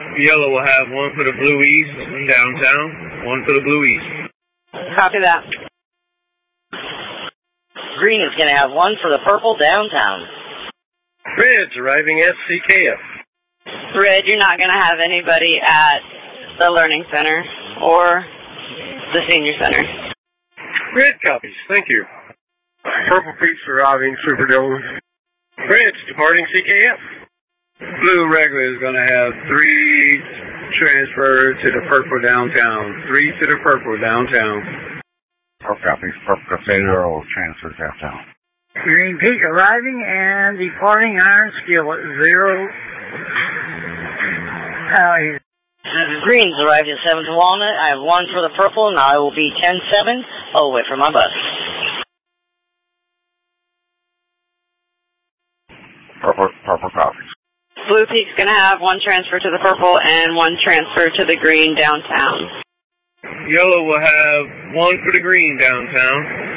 Yellow will have one for the Blue East downtown, one for the Blue East. Copy that. Green is going to have one for the Purple downtown. Red's arriving at CKF. Red, you're not going to have anybody at the Learning Center or the Senior Center. Red copies, thank you. Purple Pete's arriving Superdome. Red's departing CKF. Blue regular is going to have 3 transfers to the Purple downtown. 3 to the Purple downtown. Purple copies. Purple Cathedral transfers downtown. Green Peak arriving and departing Iron Skillet. 0. Green's arrived at 7th Walnut. I have 1 for the Purple, and I will be 10-7. I'll wait for my bus. Purple copies. Blue Peak's going to have 1 transfer to the Purple and 1 transfer to the Green downtown. Yellow will have 1 for the Green downtown.